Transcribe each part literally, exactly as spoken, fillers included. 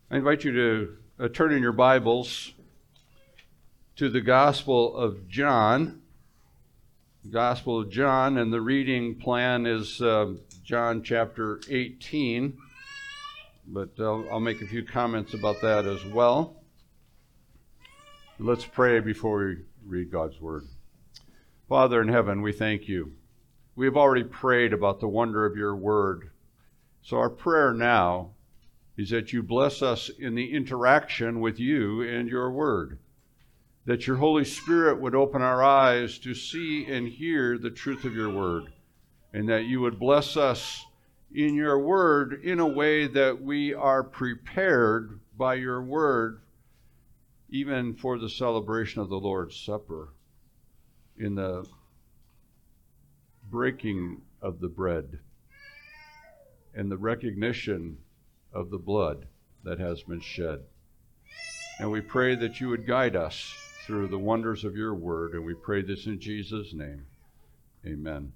I invite you to uh, turn in your Bibles to the Gospel of John. The Gospel of John, and the reading plan is uh, John chapter eighteen, but I'll, I'll make a few comments about that as well. Let's pray before we read God's Word. Father in heaven, we thank you. We have already prayed about the wonder of your Word. So our prayer now is that you bless us in the interaction with you and your Word, that your Holy Spirit would open our eyes to see and hear the truth of your Word, and that you would bless us in your Word in a way that we are prepared by your Word, even for the celebration of the Lord's Supper, in the breaking of the bread and the recognition of the blood that has been shed. And we pray that you would guide us through the wonders of your word, and we pray this in Jesus' name. Amen.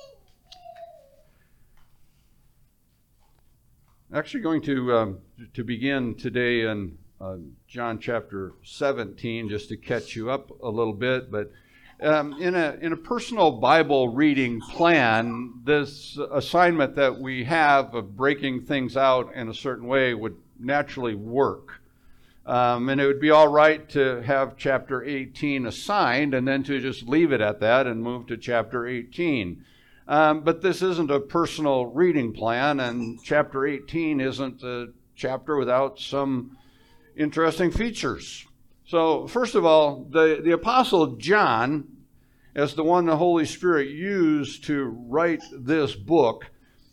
Actually going to um, to begin today in uh, John chapter seventeen, just to catch you up a little bit, but Um, in a in a personal Bible reading plan, this assignment that we have of breaking things out in a certain way would naturally work. Um, and it would be all right to have chapter eighteen assigned and then to just leave it at that and move to chapter eighteen. Um, but this isn't a personal reading plan, and chapter eighteen isn't a chapter without some interesting features. So, first of all, the, the Apostle John, as the one the Holy Spirit used to write this book,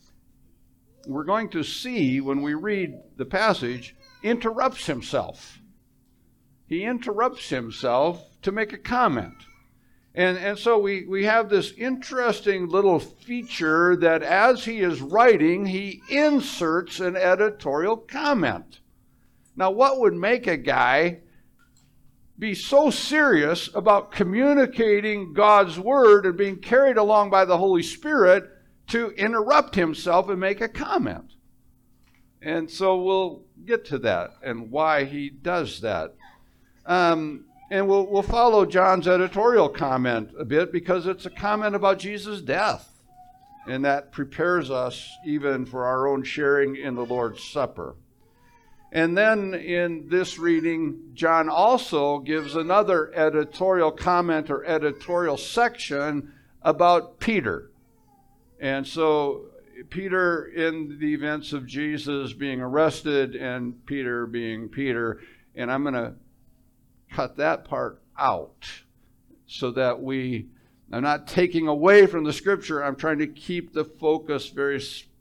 we're going to see when we read the passage, interrupts himself. He interrupts himself to make a comment. And, and so we, we have this interesting little feature that as he is writing, he inserts an editorial comment. Now, what would make a guy be so serious about communicating God's word and being carried along by the Holy Spirit to interrupt himself and make a comment? And so we'll get to that and why he does that. Um, and we'll, we'll follow John's editorial comment a bit because it's a comment about Jesus' death. And that prepares us even for our own sharing in the Lord's Supper. And then in this reading, John also gives another editorial comment or editorial section about Peter. And so Peter in the events of Jesus being arrested and Peter being Peter. And I'm going to cut that part out so that we, I'm not taking away from the scripture. I'm trying to keep the focus very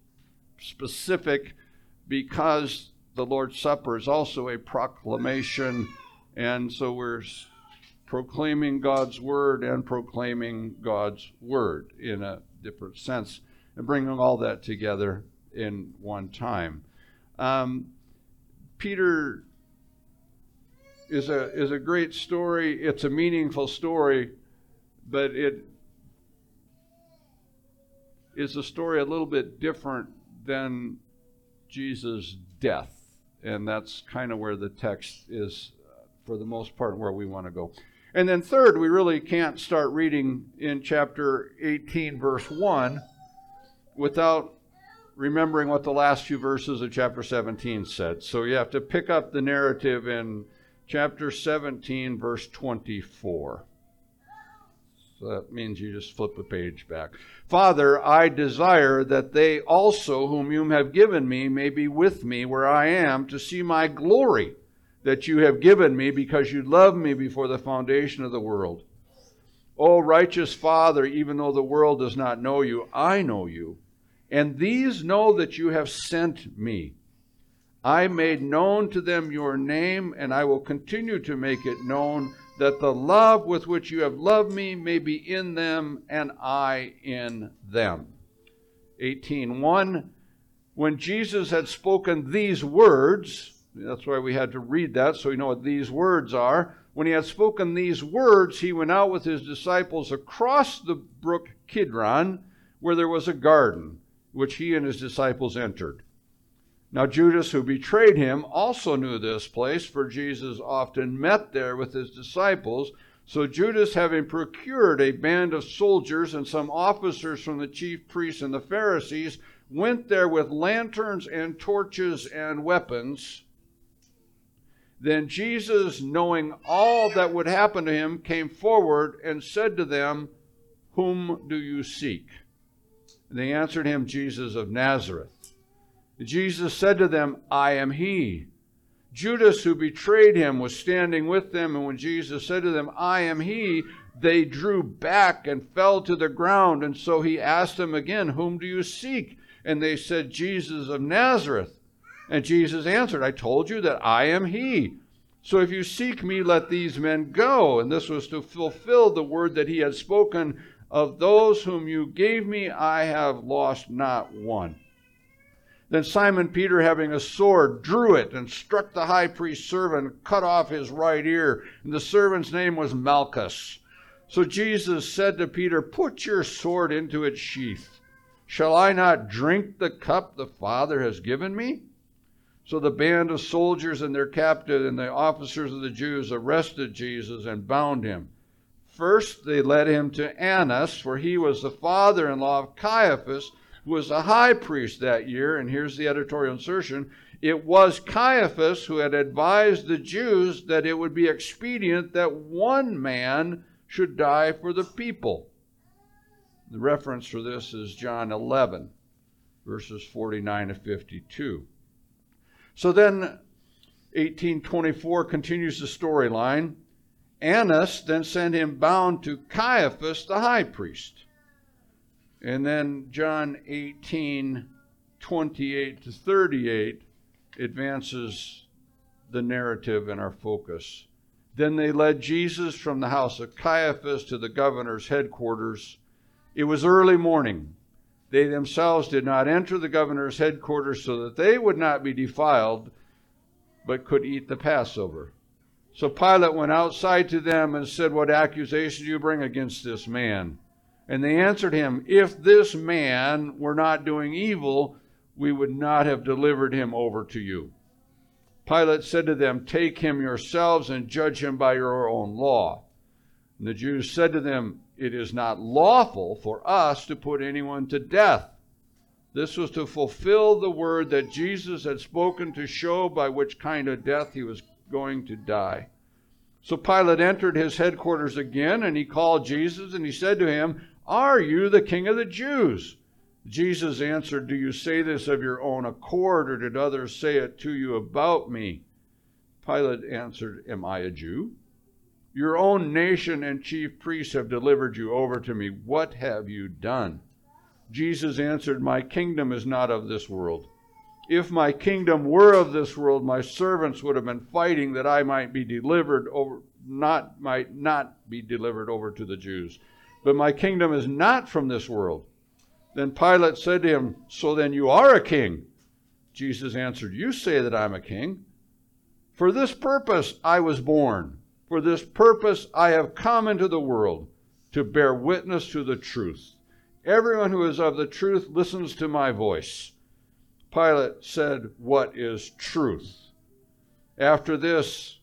specific because the Lord's Supper is also a proclamation, and so we're proclaiming God's word and proclaiming God's word in a different sense, and bringing all that together in one time. Um, Peter is a is a great story. It's a meaningful story, but it is a story a little bit different than Jesus' death. And that's kind of where the text is, uh, for the most part, where we want to go. And then third, we really can't start reading in chapter eighteen, verse one, without remembering what the last few verses of chapter seventeen said. So you have to pick up the narrative in chapter seventeen, verse twenty-four. So that means you just flip a page back. Father, I desire that they also whom you have given me may be with me where I am, to see my glory that you have given me because you loved me before the foundation of the world. O righteous Father, even though the world does not know you, I know you, and these know that you have sent me. I made known to them your name, and I will continue to make it known, that the love with which you have loved me may be in them and I in them. eighteen one, when Jesus had spoken these words, that's why we had to read that so we know what these words are. When he had spoken these words, he went out with his disciples across the brook Kidron, where there was a garden, which he and his disciples entered. Now Judas, who betrayed him, also knew this place, for Jesus often met there with his disciples. So Judas, having procured a band of soldiers and some officers from the chief priests and the Pharisees, went there with lanterns and torches and weapons. Then Jesus, knowing all that would happen to him, came forward and said to them, "Whom do you seek?" And they answered him, "Jesus of Nazareth." Jesus said to them, "I am he." Judas, who betrayed him, was standing with them, and when Jesus said to them, "I am he," they drew back and fell to the ground. And so he asked them again, "Whom do you seek?" And they said, "Jesus of Nazareth." And Jesus answered, "I told you that I am he. So if you seek me, let these men go." And this was to fulfill the word that he had spoken, "Of those whom you gave me, I have lost not one." Then Simon Peter, having a sword, drew it and struck the high priest's servant, cut off his right ear. And the servant's name was Malchus. So Jesus said to Peter, "Put your sword into its sheath. Shall I not drink the cup the Father has given me?" So the band of soldiers and their captain and the officers of the Jews arrested Jesus and bound him. First they led him to Annas, for he was the father-in-law of Caiaphas, who was the high priest that year. And here's the editorial insertion. It was Caiaphas who had advised the Jews that it would be expedient that one man should die for the people. The reference for this is John eleven, verses forty-nine to fifty-two. So then, eighteen twenty-four continues the storyline. Annas then sent him bound to Caiaphas, the high priest. And then John eighteen twenty-eight to thirty-eight advances the narrative and our focus. Then they led Jesus from the house of Caiaphas to the governor's headquarters. It was early morning. They themselves did not enter the governor's headquarters so that they would not be defiled, but could eat the Passover. So Pilate went outside to them and said, "What accusation do you bring against this man?" And they answered him, "If this man were not doing evil, we would not have delivered him over to you." Pilate said to them, "Take him yourselves and judge him by your own law." And the Jews said to them, "It is not lawful for us to put anyone to death." This was to fulfill the word that Jesus had spoken, to show by which kind of death he was going to die. So Pilate entered his headquarters again, and he called Jesus, and he said to him, "Are you the king of the Jews?" Jesus answered, "Do you say this of your own accord, or did others say it to you about me?" Pilate answered, "Am I a Jew? Your own nation and chief priests have delivered you over to me. What have you done?" Jesus answered, "My kingdom is not of this world. If my kingdom were of this world, my servants would have been fighting that I might be delivered over, not might not be delivered over to the Jews. But my kingdom is not from this world." Then Pilate said to him, "So then you are a king?" Jesus answered, "You say that I'm a king. For this purpose I was born. For this purpose I have come into the world, to bear witness to the truth. Everyone who is of the truth listens to my voice." Pilate said, "What is truth?" After this,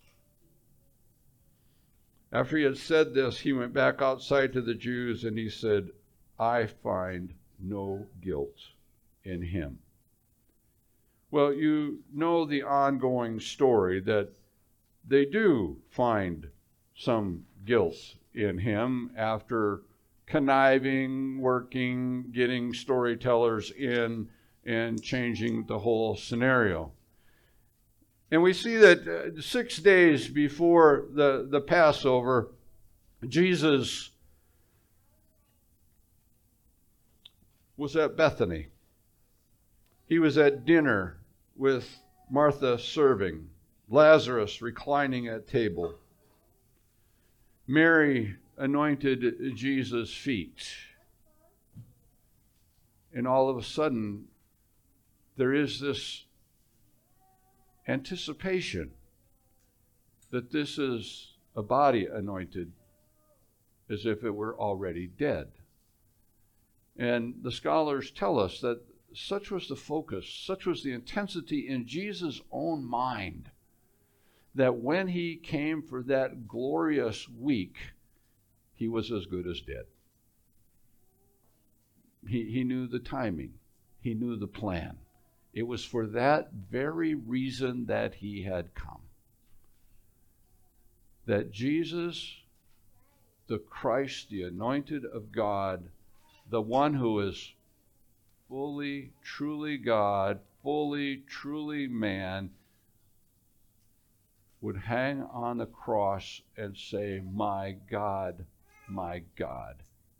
after he had said this, he went back outside to the Jews and he said, "I find no guilt in him." Well, you know the ongoing story that they do find some guilt in him after conniving, working, getting storytellers in, and changing the whole scenario. And we see that uh, six days before the, the Passover, Jesus was at Bethany. He was at dinner with Martha serving, Lazarus reclining at table. Mary anointed Jesus' feet. And all of a sudden, there is this anticipation that this is a body anointed as if it were already dead. And the scholars tell us that such was the focus, such was the intensity in Jesus' own mind, that when he came for that glorious week, he was as good as dead. He, he knew the timing. He knew the plan. It was for that very reason that he had come. That Jesus, the Christ, the anointed of God, the one who is fully, truly God, fully, truly man, would hang on the cross and say, "My God, my God."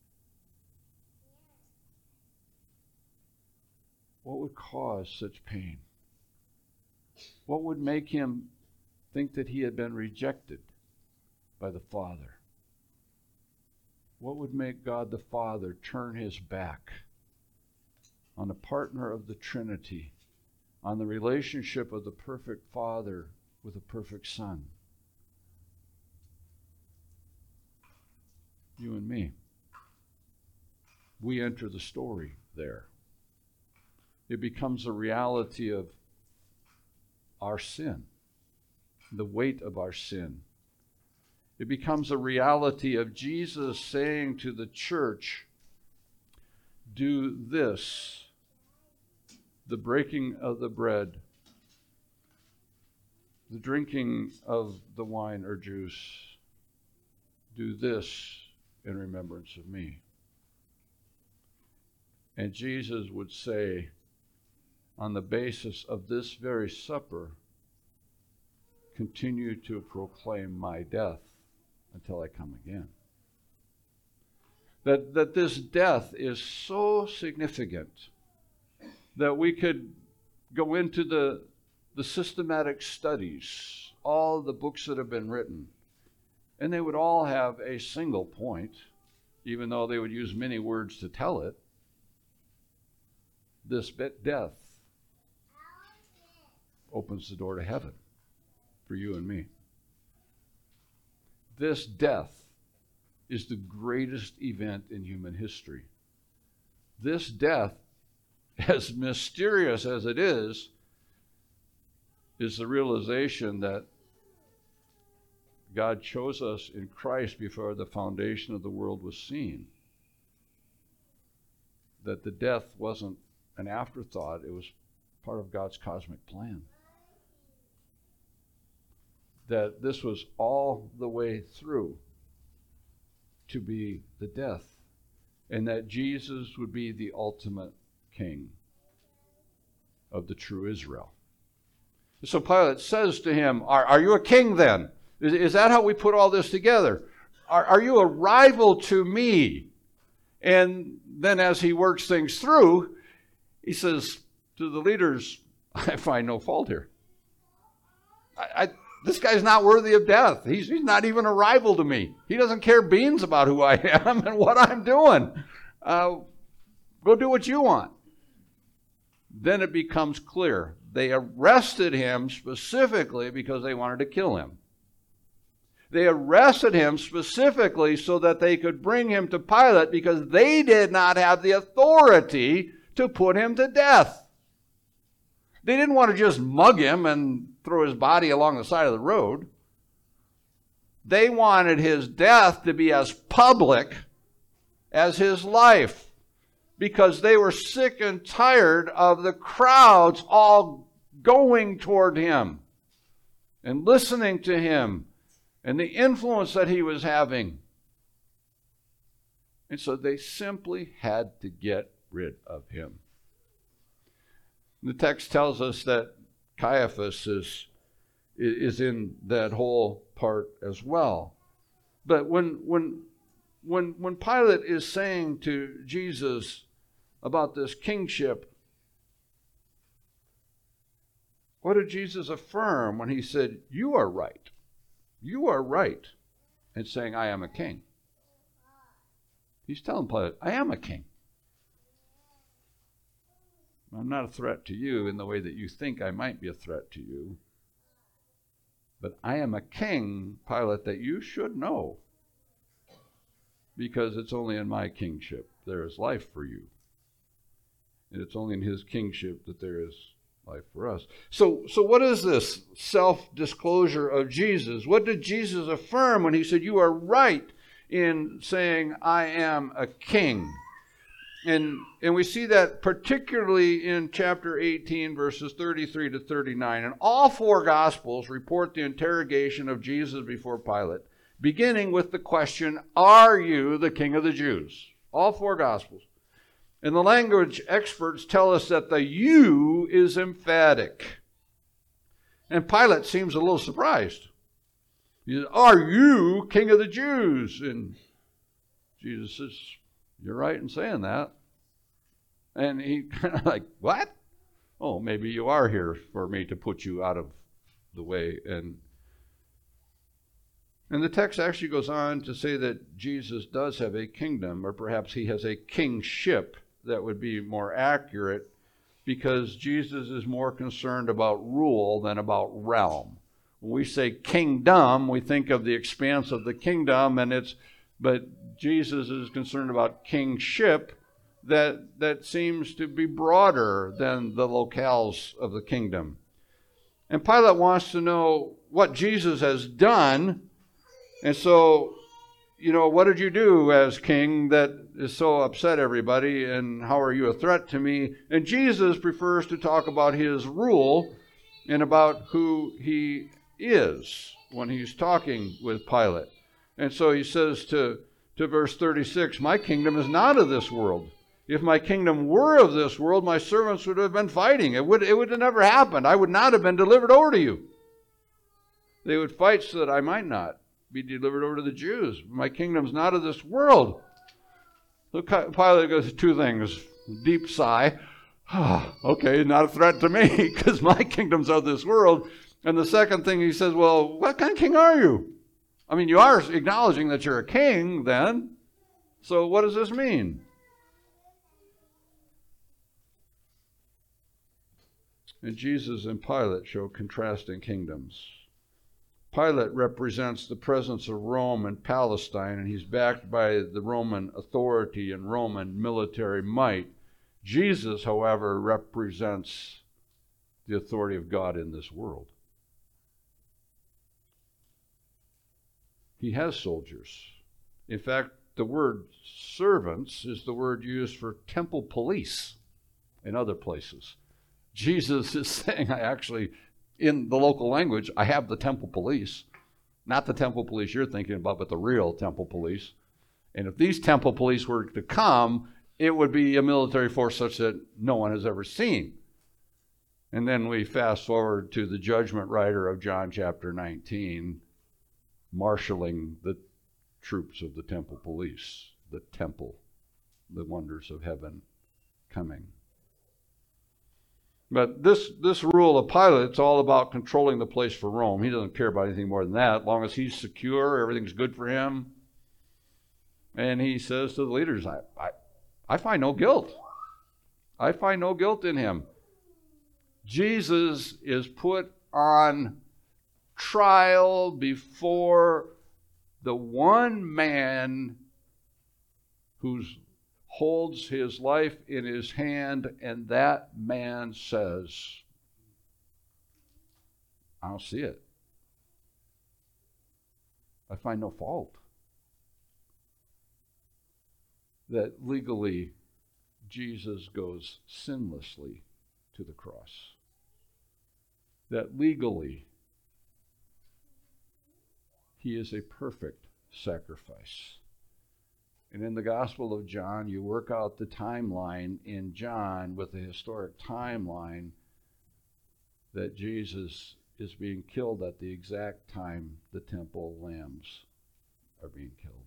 What would cause such pain? What would make him think that he had been rejected by the Father? What would make God the Father turn his back on a partner of the Trinity, on the relationship of the perfect Father with a perfect Son? You and me. We enter the story there. It becomes a reality of our sin, the weight of our sin. It becomes a reality of Jesus saying to the church, "Do this," the breaking of the bread, the drinking of the wine or juice, "Do this in remembrance of me." And Jesus would say, on the basis of this very supper, continue to proclaim my death until I come again. That, that this death is so significant that we could go into the, the systematic studies, all the books that have been written, and they would all have a single point, even though they would use many words to tell it. This bit death opens the door to heaven for you and me. This death is the greatest event in human history. This death, as mysterious as it is, is the realization that God chose us in Christ before the foundation of the world was seen. That the death wasn't an afterthought, it was part of God's cosmic plan. That this was all the way through to be the death, and that Jesus would be the ultimate king of the true Israel. So Pilate says to him, are, are you a king then? Is, is that how we put all this together? Are, are you a rival to me? And then as he works things through, he says to the leaders, I find no fault here. I, I This guy's not worthy of death. He's, he's not even a rival to me. He doesn't care beans about who I am and what I'm doing. Uh, go do what you want. Then it becomes clear. They arrested him specifically because they wanted to kill him. They arrested him specifically so that they could bring him to Pilate because they did not have the authority to put him to death. They didn't want to just mug him and throw his body along the side of the road. They wanted his death to be as public as his life because they were sick and tired of the crowds all going toward him and listening to him and the influence that he was having. And so they simply had to get rid of him. The text tells us that Caiaphas is, is in that whole part as well. But when, when, when, when Pilate is saying to Jesus about this kingship, what did Jesus affirm when he said, you are right? You are right in saying, I am a king. He's telling Pilate, I am a king. I'm not a threat to you in the way that you think I might be a threat to you. But I am a king, Pilate, that you should know. Because it's only in my kingship there is life for you. And it's only in his kingship that there is life for us. So, so what is this self-disclosure of Jesus? What did Jesus affirm when he said, you are right in saying, I am a king? And, and we see that particularly in chapter eighteen, verses thirty-three to thirty-nine. And all four Gospels report the interrogation of Jesus before Pilate, beginning with the question, are you the King of the Jews? All four Gospels. And the language experts tell us that the you is emphatic. And Pilate seems a little surprised. He says, are you King of the Jews? And Jesus says, you're right in saying that. And he kind of like, what? Oh, maybe you are here for me to put you out of the way. And And the text actually goes on to say that Jesus does have a kingdom, or perhaps he has a kingship that would be more accurate, because Jesus is more concerned about rule than about realm. When we say kingdom, we think of the expanse of the kingdom, and it's, but Jesus is concerned about kingship that, that seems to be broader than the locales of the kingdom. And Pilate wants to know what Jesus has done. And so, you know, what did you do as king that is so upset everybody, and how are you a threat to me? And Jesus prefers to talk about his rule and about who he is when he's talking with Pilate. And so he says to, to verse thirty-six, my kingdom is not of this world. If my kingdom were of this world, my servants would have been fighting. It would, it would have never happened. I would not have been delivered over to you. They would fight so that I might not be delivered over to the Jews. My kingdom's not of this world. So Pilate goes, two things. Deep sigh. Okay, not a threat to me, because my kingdom's of this world. And the second thing he says, well, what kind of king are you? I mean, you are acknowledging that you're a king then. So what does this mean? And Jesus and Pilate show contrasting kingdoms. Pilate represents the presence of Rome and Palestine, and he's backed by the Roman authority and Roman military might. Jesus, however, represents the authority of God in this world. He has soldiers. In fact, the word servants is the word used for temple police in other places. Jesus is saying, I actually, in the local language, I have the temple police. Not the temple police you're thinking about, but the real temple police. And if these temple police were to come, it would be a military force such that no one has ever seen. And then we fast forward to the judgment writer of John chapter nineteen, marshaling the troops of the temple police, the temple, the wonders of heaven coming. But this, this rule of Pilate, it's all about controlling the place for Rome. He doesn't care about anything more than that. As long as he's secure, everything's good for him. And he says to the leaders, I, I, I find no guilt. I find no guilt in him. Jesus is put on trial before the one man who's holds his life in his hand, and that man says, I don't see it. I find no fault. That legally Jesus goes sinlessly to the cross. That legally he is a perfect sacrifice. And in the Gospel of John, you work out the timeline in John with the historic timeline that Jesus is being killed at the exact time the temple lambs are being killed.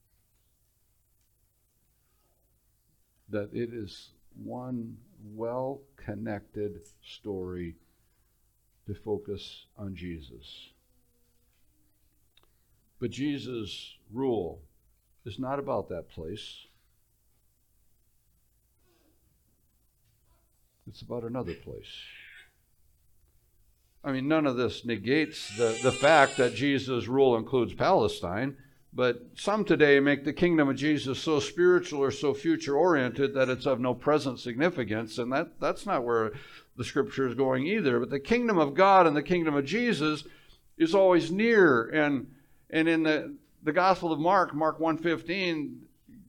That it is one well-connected story to focus on Jesus. But Jesus' rule is not about that place. It's about another place. I mean, none of this negates the, the fact that Jesus' rule includes Palestine. But some today make the kingdom of Jesus so spiritual or so future-oriented that it's of no present significance, and that, that's not where the Scripture is going either. But the kingdom of God and the kingdom of Jesus is always near. And, and in the, the Gospel of Mark, Mark one fifteen,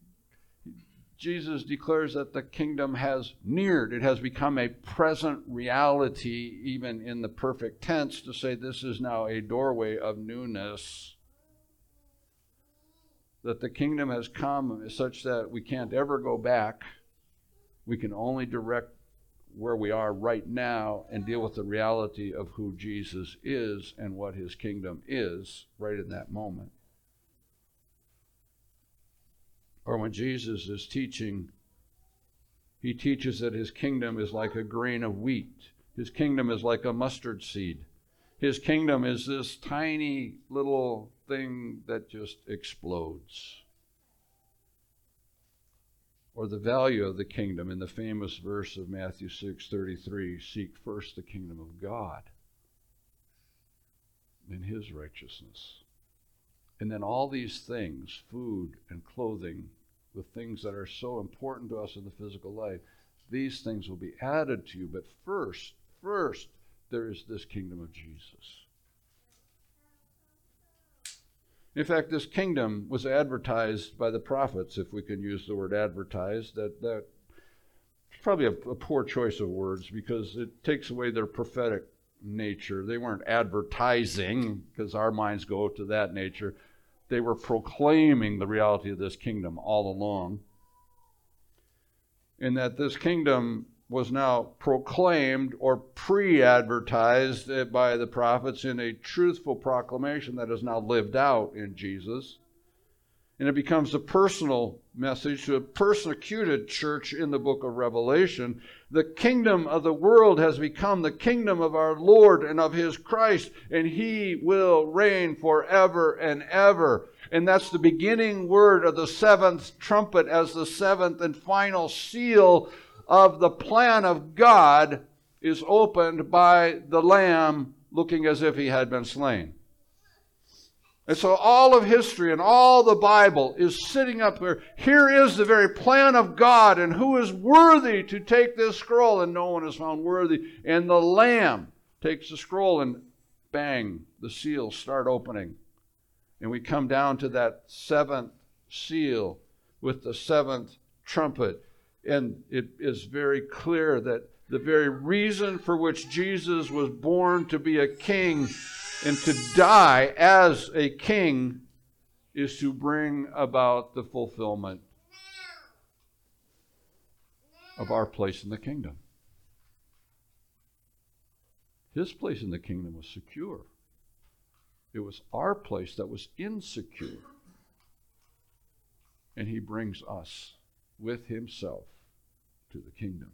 Jesus declares that the kingdom has neared. It has become a present reality, even in the perfect tense, to say this is now a doorway of newness. That the kingdom has come such that we can't ever go back. We can only direct where we are right now and deal with the reality of who Jesus is and what his kingdom is right in that moment. Or when Jesus is teaching, he teaches that his kingdom is like a grain of wheat. His kingdom is like a mustard seed. His kingdom is this tiny little thing that just explodes. Or the value of the kingdom in the famous verse of Matthew six thirty-three, seek first the kingdom of God and his righteousness. And then all these things, food and clothing, the things that are so important to us in the physical life, these things will be added to you. But first, first, there is this kingdom of Jesus. In fact, this kingdom was advertised by the prophets, if we can use the word advertised. That, that it's probably a, a poor choice of words because it takes away their prophetic nature. They weren't advertising, because our minds go to that nature. They were proclaiming the reality of this kingdom all along. And that this kingdom was now proclaimed or pre-advertised by the prophets in a truthful proclamation that is now lived out in Jesus. And it becomes a personal message to a persecuted church in the book of Revelation. The kingdom of the world has become the kingdom of our Lord and of his Christ, and he will reign forever and ever. And that's the beginning word of the seventh trumpet as the seventh and final seal of the plan of God is opened by the Lamb looking as if he had been slain. And so all of history and all the Bible is sitting up there. Here is the very plan of God, and who is worthy to take this scroll, and no one is found worthy. And the Lamb takes the scroll, and bang, the seals start opening. And we come down to that seventh seal with the seventh trumpet. And it is very clear that the very reason for which Jesus was born to be a king and to die as a king is to bring about the fulfillment of our place in the kingdom. His place in the kingdom was secure. It was our place that was insecure. And he brings us with himself to the kingdom.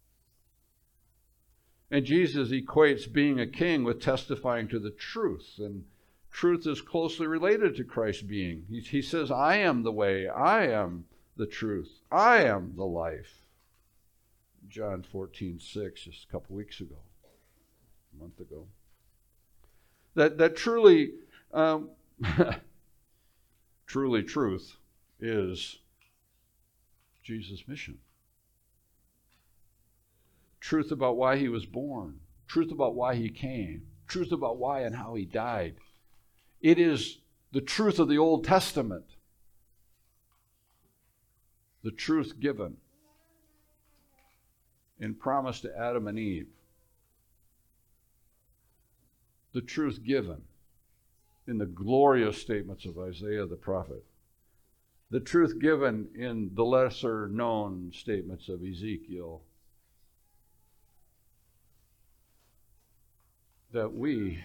And Jesus equates being a king with testifying to the truth. And truth is closely related to Christ's being. He, he says, I am the way, I am the truth, I am the life. John fourteen six, just a couple weeks ago, a month ago. That, that truly, um, truly truth is Jesus' mission. Truth about why he was born. Truth about why he came. Truth about why and how he died. It is the truth of the Old Testament. The truth given in promise to Adam and Eve. The truth given in the glorious statements of Isaiah the prophet. The truth given in the lesser known statements of Ezekiel. That we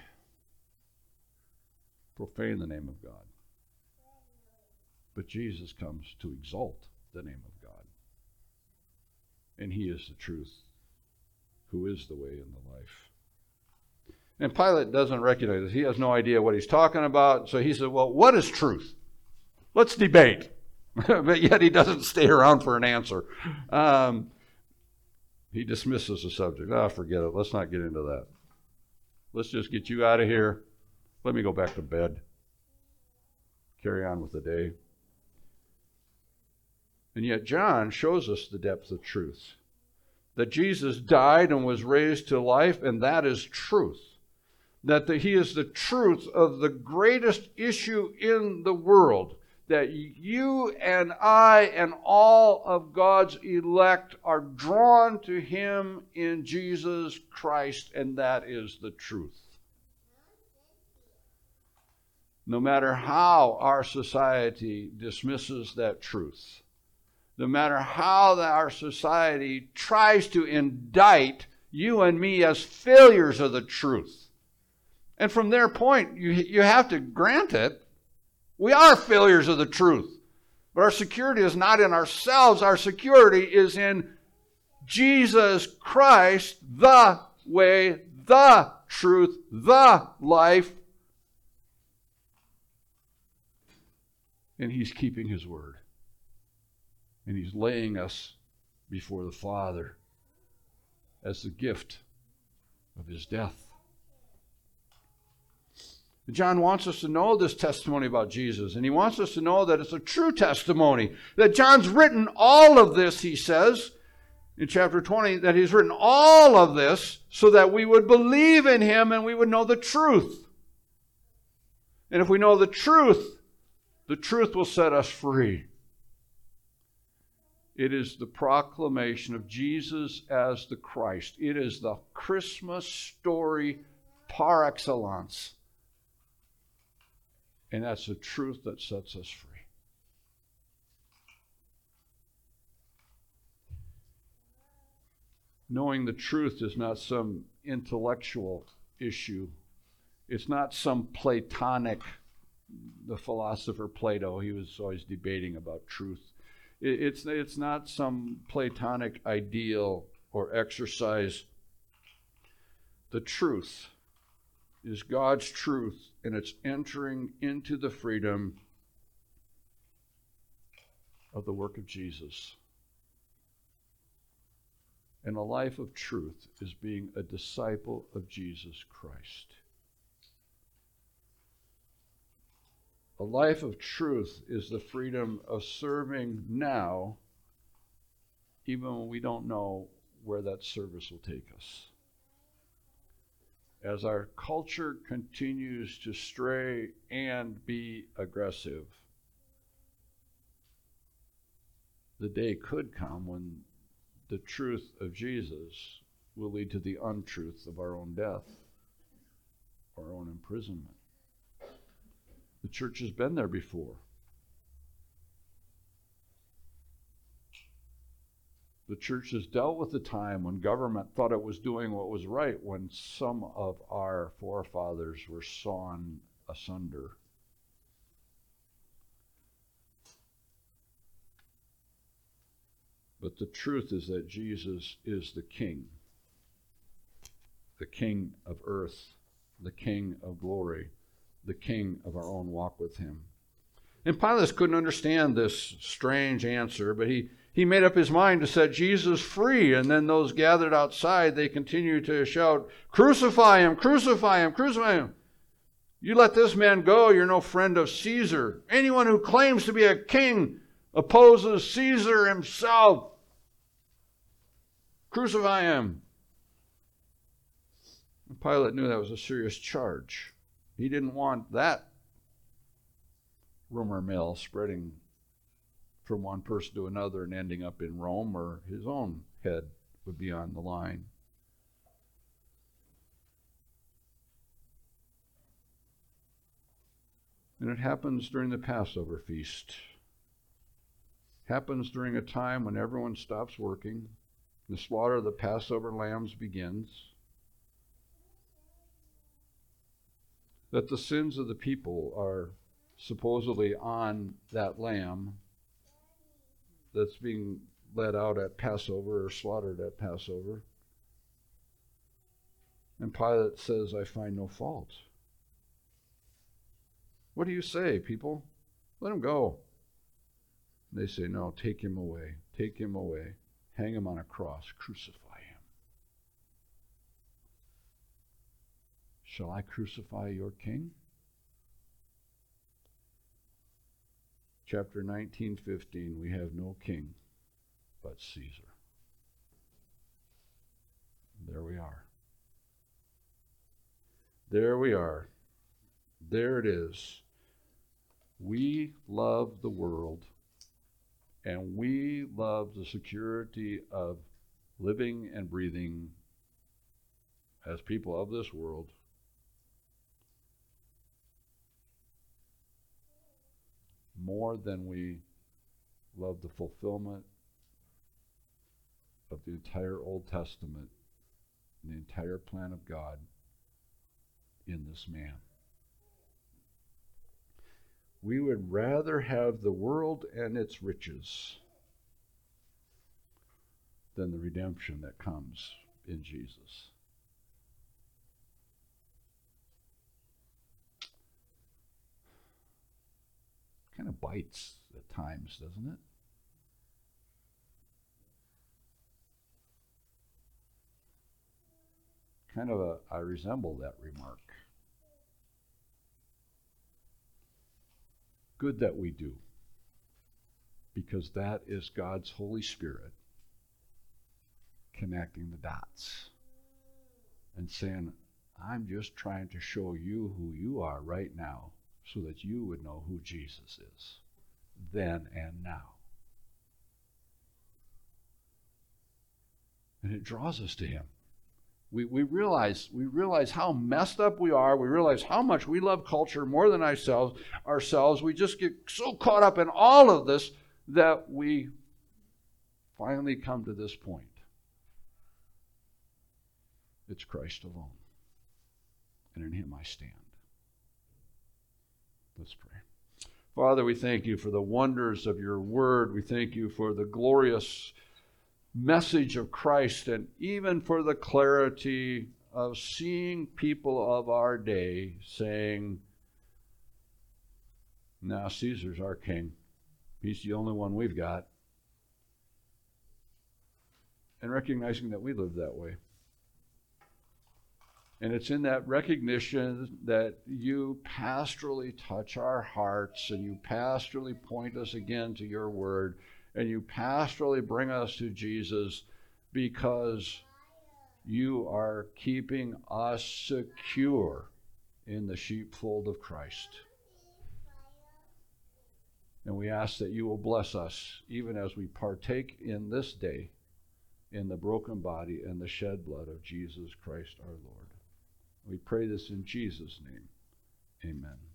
profane the name of God. But Jesus comes to exalt the name of God. And he is the truth, who is the way and the life. And Pilate doesn't recognize it. He has no idea what he's talking about. So he said, well, what is truth? Let's debate. But yet he doesn't stay around for an answer. Um, he dismisses the subject. Ah, oh, forget it. Let's not get into that. Let's just get you out of here. Let me go back to bed. carry on with the day. And yet John shows us the depth of truth. That Jesus died and was raised to life, and that is truth. That the, he is the truth of the greatest issue in the world. That you and I and all of God's elect are drawn to him in Jesus Christ, and that is the truth. No matter how our society dismisses that truth, no matter how our society tries to indict you and me as failures of the truth, and from their point, you, you have to grant it, we are failures of the truth. But our security is not in ourselves. Our security is in Jesus Christ, the way, the truth, the life. And he's keeping his word. And he's laying us before the Father as the gift of his death. John wants us to know this testimony about Jesus, and he wants us to know that it's a true testimony. That John's written all of this, he says, in chapter twenty, that he's written all of this so that we would believe in him and we would know the truth. And if we know the truth, the truth will set us free. It is the proclamation of Jesus as the Christ. It is the Christmas story par excellence. And that's the truth that sets us free. Knowing the truth is not some intellectual issue. It's not some Platonic, the philosopher Plato, he was always debating about truth. It's, it's not some Platonic ideal or exercise. The truth is God's truth, and it's entering into the freedom of the work of Jesus. And a life of truth is being a disciple of Jesus Christ. A life of truth is the freedom of serving now, even when we don't know where that service will take us. As our culture continues to stray and be aggressive, the day could come when the truth of Jesus will lead to the untruth of our own death, our own imprisonment. The church has been there before. The church has dealt with the time when government thought it was doing what was right, when some of our forefathers were sawn asunder. But the truth is that Jesus is the King, the King of earth, the King of glory, the King of our own walk with him. And Pilate couldn't understand this strange answer, but he He made up his mind to set Jesus free, and then those gathered outside, they continued to shout, "Crucify him, crucify him, crucify him. You let this man go, you're no friend of Caesar. Anyone who claims to be a king opposes Caesar himself. Crucify him." And Pilate knew that was a serious charge. He didn't want that rumor mill spreading from one person to another and ending up in Rome, or his own head would be on the line. And it happens during the Passover feast. Happens during a time when everyone stops working. The slaughter of the Passover lambs begins. That the sins of the people are supposedly on that lamb that's being led out at Passover or slaughtered at Passover. And Pilate says, "I find no fault." What do you say, people? Let him go. And they say, "No, take him away. Take him away. Hang him on a cross. Crucify him." Shall I crucify your king? chapter nineteen fifteen, we have no king but Caesar. There we are. There we are. There it is. We love the world, and we love the security of living and breathing as people of this world more than we love the fulfillment of the entire Old Testament and the entire plan of God in this man. We would rather have the world and its riches than the redemption that comes in Jesus. Kind of bites at times, doesn't it? Kind of a, I resemble that remark. Good that we do, because that is God's Holy Spirit connecting the dots and saying, I'm just trying to show you who you are right now so that you would know who Jesus is then and now. And it draws us to him. We, we realize we realize how messed up we are. We realize how much we love culture more than ourselves. Ourselves. We just get so caught up in all of this that we finally come to this point. It's Christ alone. And in him I stand. Let's pray. Father, we thank you for the wonders of your word. We thank you for the glorious message of Christ, and even for the clarity of seeing people of our day saying, now Caesar's our king. He's the only one we've got. And recognizing that we live that way. And it's in that recognition that you pastorally touch our hearts, and you pastorally point us again to your word, and you pastorally bring us to Jesus, because you are keeping us secure in the sheepfold of Christ. And we ask that you will bless us even as we partake in this day in the broken body and the shed blood of Jesus Christ our Lord. We pray this in Jesus' name. Amen.